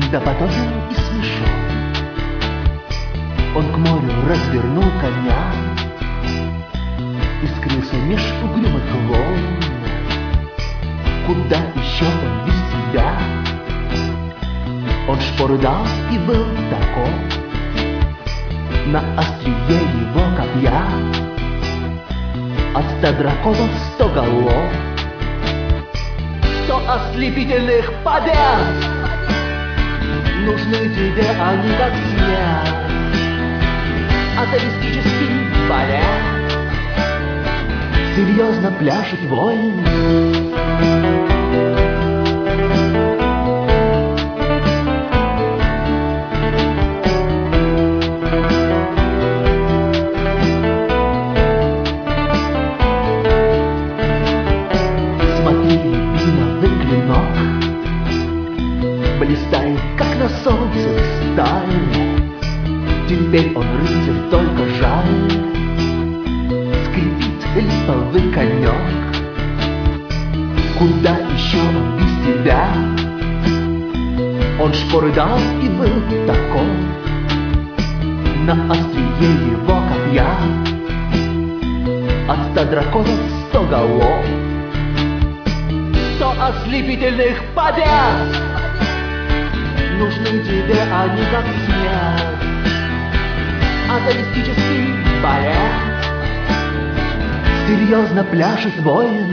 допотопен и смешон. Он к морю развернул коня и скрылся меж угрюмых волн. Куда еще он без тебя? Он шпоры дал и был таков. На острие его копья от 100 драконов 100 голов, 100 ослепительных побед. Нужны тебе они как смерть, атовистический балет. Серьезно пляшет воин. Блистает, как на солнце сталь. Теперь он рыцарь, только жаль. Скрипит липовый конек. Куда еще он без тебя? Он шпоры дал и был таков. На острие его копья от 100 драконов 100 голов, 100 ослепительных побед. Нужны тебе они как смерть, атовистический балет. Серьезно пляшет воин.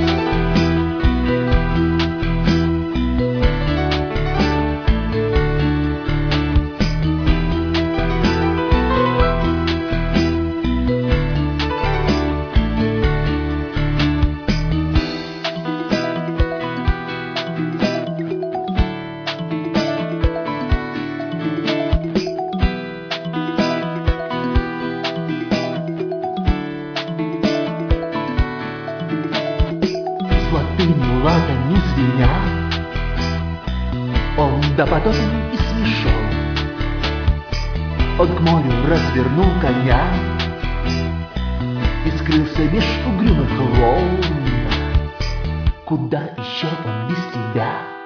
Золотыми латами звеня, он допотопен и смешон. Он к морю развернул коня и скрылся меж угрюмых волн. Куда еще он без тебя?